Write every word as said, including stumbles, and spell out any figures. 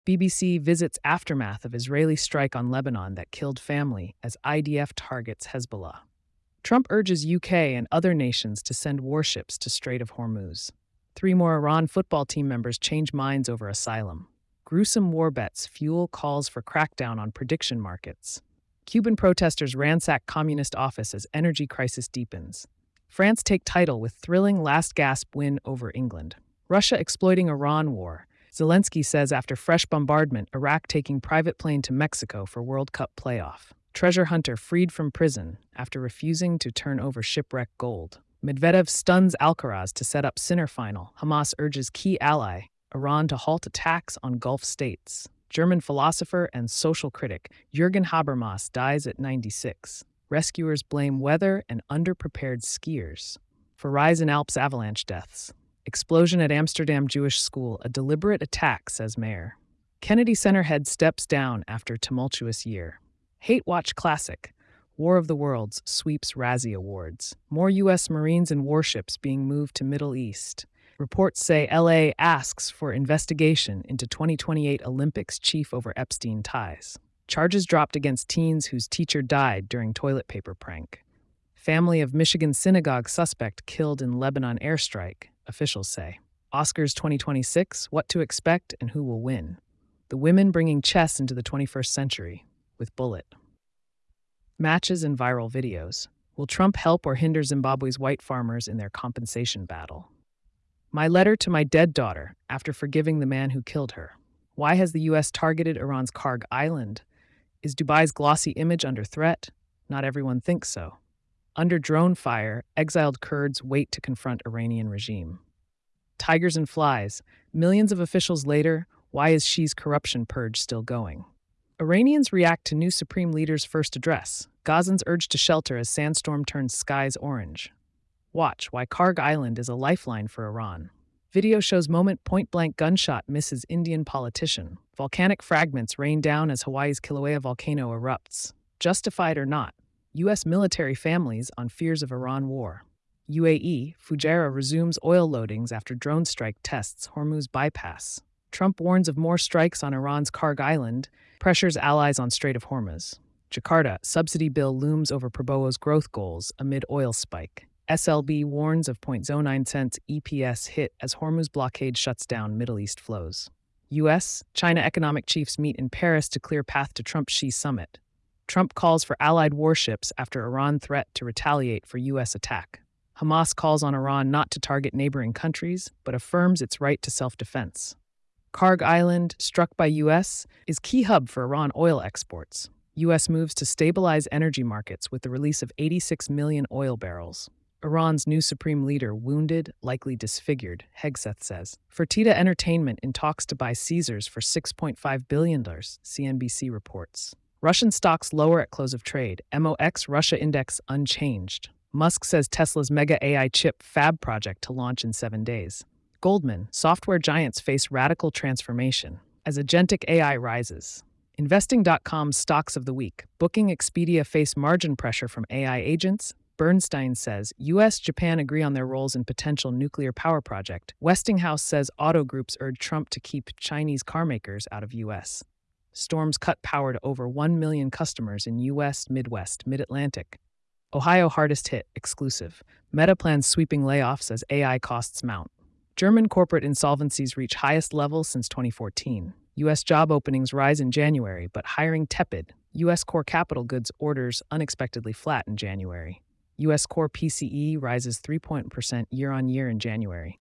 B B C visits aftermath of Israeli strike on Lebanon that killed family as I D F targets Hezbollah. Trump urges U K and other nations to send warships to Strait of Hormuz. Three more Iran football team members change minds over asylum. Gruesome war bets fuel calls for crackdown on prediction markets. Cuban protesters ransack communist office as energy crisis deepens. France take title with thrilling last-gasp win over England. Russia exploiting Iran war. Zelensky says after fresh bombardment, Iraq taking private plane to Mexico for World Cup playoff. Treasure hunter freed from prison after refusing to turn over shipwrecked gold. Medvedev stuns Alcaraz to set up Sinner final. Hamas urges key ally, Iran, to halt attacks on Gulf states. German philosopher and social critic Jürgen Habermas dies at ninety-six. Rescuers blame weather and underprepared skiers for rise in Alps avalanche deaths. Explosion at Amsterdam Jewish school, a deliberate attack, says mayor. Kennedy Center head steps down after tumultuous year. Hate Watch Classic. War of the Worlds sweeps Razzie Awards. More U S Marines and warships being moved to Middle East. Reports say L A asks for investigation into twenty twenty-eight Olympics chief over Epstein ties. Charges dropped against teens whose teacher died during toilet paper prank. Family of Michigan synagogue suspect killed in Lebanon airstrike, officials say. Oscars twenty twenty-six, what to expect and who will win. The women bringing chess into the twenty-first century, with Bullet. Matches and viral videos. Will Trump help or hinder Zimbabwe's white farmers in their compensation battle? My letter to my dead daughter after forgiving the man who killed her. Why has the U S targeted Iran's Karg Island? Is Dubai's glossy image under threat? Not everyone thinks so. Under drone fire, exiled Kurds wait to confront Iranian regime. Tigers and flies. Millions of officials later, why is Xi's corruption purge still going? Iranians react to new supreme leader's first address. Gazans urged to shelter as sandstorm turns skies orange. Watch why Karg Island is a lifeline for Iran. Video shows moment point-blank gunshot misses Indian politician. Volcanic fragments rain down as Hawaii's Kilauea volcano erupts. Justified or not, U S military families on fears of Iran war. U A E, Fujairah resumes oil loadings after drone strike tests Hormuz bypass. Trump warns of more strikes on Iran's Karg Island, pressures allies on Strait of Hormuz. Jakarta, subsidy bill looms over Prabowo's growth goals amid oil spike. S L B warns of zero point zero nine cents E P S hit as Hormuz blockade shuts down Middle East flows. U S, China economic chiefs meet in Paris to clear path to Trump-Xi summit. Trump calls for allied warships after Iran threat to retaliate for U S attack. Hamas calls on Iran not to target neighboring countries, but affirms its right to self-defense. Karg Island, struck by U S, is key hub for Iran oil exports. U S moves to stabilize energy markets with the release of eighty-six million oil barrels. Iran's new supreme leader wounded, likely disfigured, Hegseth says. Fertitta Entertainment in talks to buy Caesars for six point five billion dollars, C N B C reports. Russian stocks lower at close of trade. M O X Russia index unchanged. Musk says Tesla's mega A I chip fab project to launch in seven days. Goldman, software giants face radical transformation as agentic A I rises. Investing dot com's stocks of the week. Booking Expedia face margin pressure from A I agents. Bernstein says U S Japan agree on their roles in potential nuclear power project. Westinghouse says auto groups urge Trump to keep Chinese carmakers out of U S. Storms cut power to over one million customers in U S Midwest, Mid-Atlantic. Ohio hardest hit, exclusive. Meta plans sweeping layoffs as A I costs mount. German corporate insolvencies reach highest level since twenty fourteen. U S job openings rise in January, but hiring tepid. U S core capital goods orders unexpectedly flat in January. U S core P C E rises three point percent year-on-year in January.